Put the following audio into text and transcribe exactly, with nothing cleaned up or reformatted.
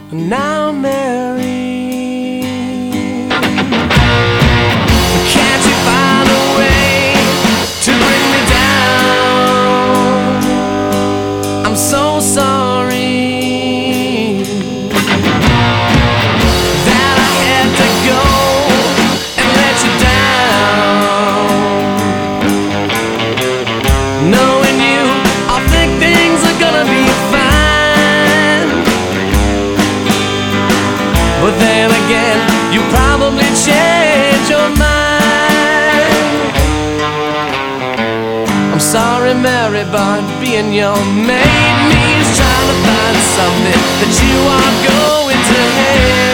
now married. Can't you find a way to bring me down? I'm so sorry that I had to go and let you down. Knowing you, I think things are gonna be fine. But then again, you probably change your mind. I'm sorry, Mary, but being your maid means trying to find something that you are going to hate.